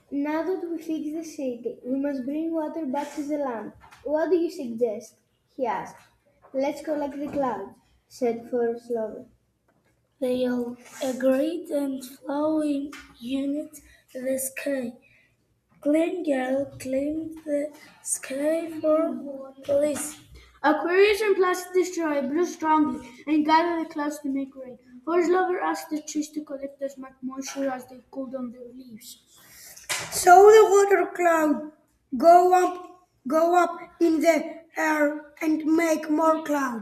Now that we fixed the city, we must bring water back to the land. What do you suggest? He asked. Let's collect the clouds, said Forest Lover. They all agreed and flew in unit the sky. Clean Girl cleaned the sky for police. Aquarius and Plastic Destroyer blew strongly and gathered the clouds to make rain. Forest Lover asked the trees to collect as much moisture as they could on their leaves. So the water cloud go up in the air and make more clouds.